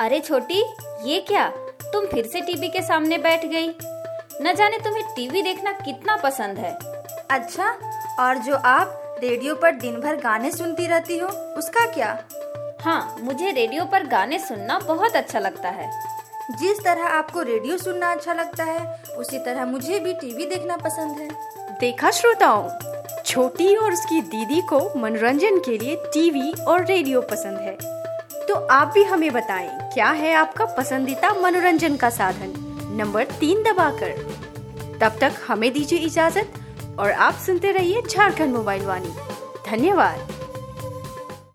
अरे छोटी, ये क्या? तुम फिर से टीवी के सामने बैठ गई। न जाने तुम्हें टीवी देखना कितना पसंद है। अच्छा, और जो आप रेडियो पर दिन भर गाने सुनती रहती हो, उसका क्या? हाँ, मुझे रेडियो पर गाने सुनना बहुत अच्छा लगता है। जिस तरह आपको रेडियो सुनना अच्छा लगता है, उसी तरह मुझे भी टीवी देखना पसंद है। देखा श्रोताओं, छोटी और उसकी दीदी को मनोरंजन के लिए टीवी और रेडियो पसंद है। तो आप भी हमें बताएं, क्या है आपका पसंदीदा मनोरंजन का साधन? नंबर 3 दबाकर। तब तक हमें दीजिए इजाजत और आप सुनते रहिए झारखंड मोबाइल वाणी। धन्यवाद।